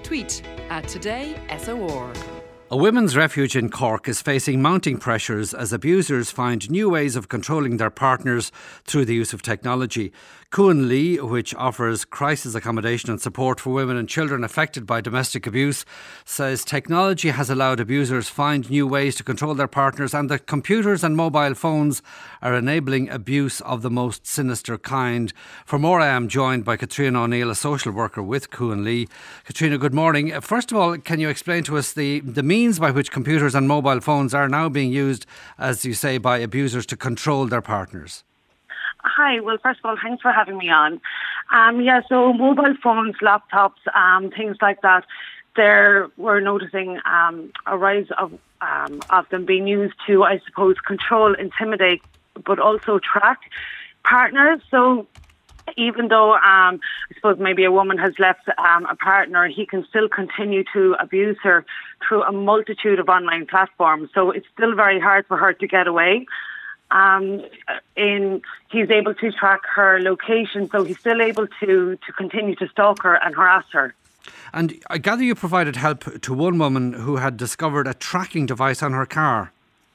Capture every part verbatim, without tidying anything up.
tweet at Today S O R. A women's refuge in Cork is facing mounting pressures as abusers find new ways of controlling their partners through the use of technology. Cuan Lee, which offers crisis accommodation and support for women and children affected by domestic abuse, says technology has allowed abusers find new ways to control their partners, and that computers and mobile phones are enabling abuse of the most sinister kind. For more, I am joined by Katrina O'Neill, a social worker with Cuan Lee. Katrina, good morning. First of all, can you explain to us the, the means by which computers and mobile phones are now being used, as you say, by abusers to control their partners? Hi, well, first of all, thanks for having me on. Um, yeah, so mobile phones, laptops, um, things like that, there we're noticing um, a rise of um, of them being used to, I suppose, control, intimidate, but also track partners. So even though um, I suppose maybe a woman has left um, a partner, he can still continue to abuse her through a multitude of online platforms. So it's still very hard for her to get away. Um, in he's able to track her location, so he's still able to, to continue to stalk her and harass her. And I gather you provided help to one woman who had discovered a tracking device on her car.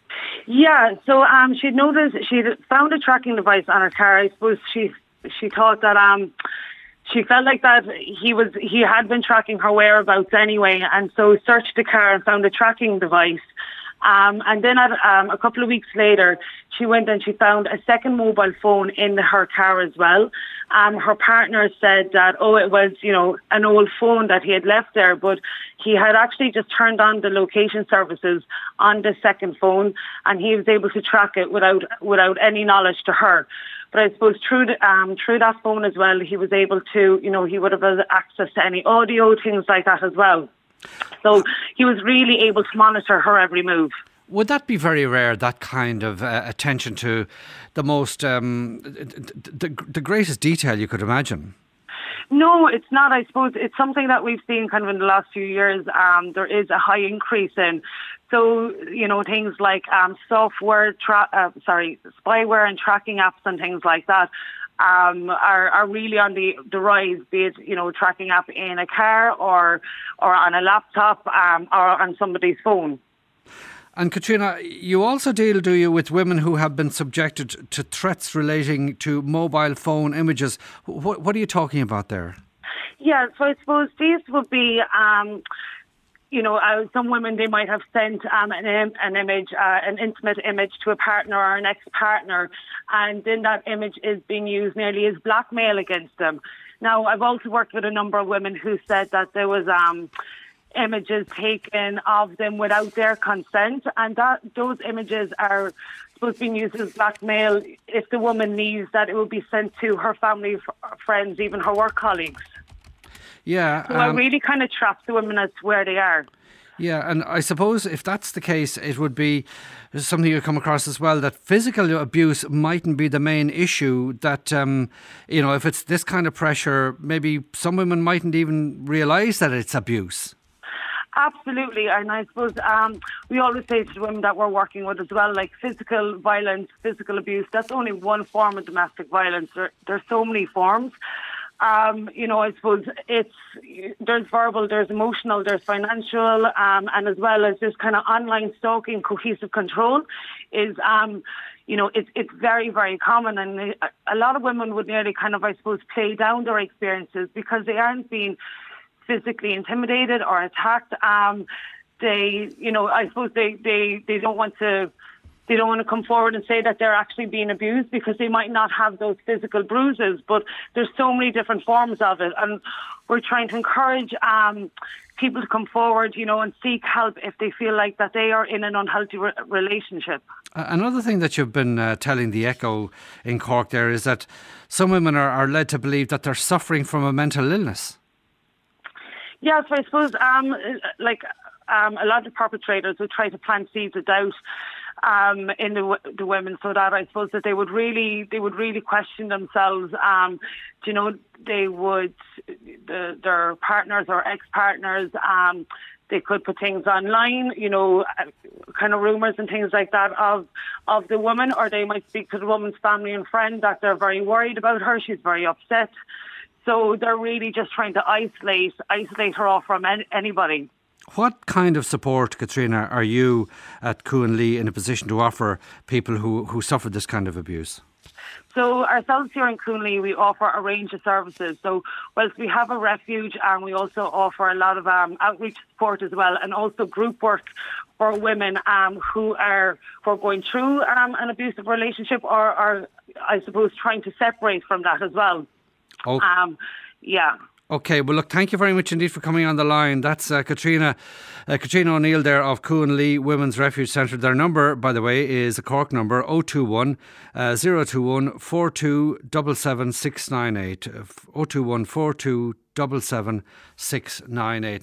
Yeah, so um, she'd noticed, she'd found a tracking device on her car. I suppose she she thought that um, she felt like that he was he had been tracking her whereabouts anyway, and so searched the car and found a tracking device. Um, and then at, um, a couple of weeks later, she went and she found a second mobile phone in her car as well. Um, her partner said that, oh, it was, you know, an old phone that he had left there, but he had actually just turned on the location services on the second phone, and he was able to track it without without any knowledge to her. But I suppose through the, um, through that phone as well, he was able to, you know, he would have had access to any audio, things like that as well. So he was really able to monitor her every move. Would that be very rare, that kind of uh, attention to the most, um, the, the greatest detail you could imagine? No, it's not. I suppose it's something that we've seen kind of in the last few years. Um, there is a high increase in. So, you know, things like um, software, tra- uh, sorry, spyware and tracking apps and things like that. Um, are, are really on the, the rise, be it, you know, tracking app in a car or or on a laptop um, or on somebody's phone. And Katrina, you also deal, do you, with women who have been subjected to threats relating to mobile phone images. What, what are you talking about there? Yeah, so I suppose these would be... Um, You know, uh, some women, they might have sent um, an, im- an image, uh, an intimate image to a partner or an ex-partner, and then that image is being used nearly as blackmail against them. Now, I've also worked with a number of women who said that there was um, images taken of them without their consent, and that those images are supposed to be used as blackmail. If the woman needs that, it will be sent to her family, f- friends, even her work colleagues. Yeah, so um, it really kind of traps the women as to where they are. Yeah, and I suppose if that's the case, it would be something you come across as well, that physical abuse mightn't be the main issue, that, um, you know, if it's this kind of pressure, maybe some women mightn't even realise that it's abuse. Absolutely, and I suppose um, we always say to the women that we're working with as well, like physical violence, physical abuse, that's only one form of domestic violence. There, there's so many forms. Um, you know, I suppose it's there's verbal, there's emotional, there's financial, um, and as well as this kind of online stalking, cohesive control is, um, you know, it's it's very, very common, and a lot of women would nearly kind of, I suppose, play down their experiences because they aren't being physically intimidated or attacked. Um, they, you know, I suppose they, they, they don't want to. They don't want to come forward and say that they're actually being abused because they might not have those physical bruises, but there's so many different forms of it. And we're trying to encourage um, people to come forward, you know, and seek help if they feel like that they are in an unhealthy re- relationship. Another thing that you've been uh, telling the Echo in Cork there is that some women are, are led to believe that they're suffering from a mental illness. Yeah, so I suppose um, like um, a lot of perpetrators would try to plant seeds of doubt Um, in the, the women, so that I suppose that they would really, they would really question themselves. Um, you know, they would, the, their partners or ex-partners, um, they could put things online, you know, kind of rumours and things like that of of the woman, or they might speak to the woman's family and friend that they're very worried about her. She's very upset. So they're really just trying to isolate, isolate her off from any, anybody. What kind of support, Katrina, are you at Cuan Lee in a position to offer people who, who suffer this kind of abuse? So ourselves here in Cuan Lee, we offer a range of services. So whilst we have a refuge, and we also offer a lot of um, outreach support as well, and also group work for women um, who are who are going through um, an abusive relationship, or are, I suppose, trying to separate from that as well. Oh. Um, yeah. OK, well, look, thank you very much indeed for coming on the line. That's uh, Katrina uh, Katrina O'Neill there of Cuan Lee Women's Refuge Centre. Their number, by the way, is a Cork number, oh two one, oh two one, four two seven seven, six nine eight, oh two one, four two seven seven, six nine eight.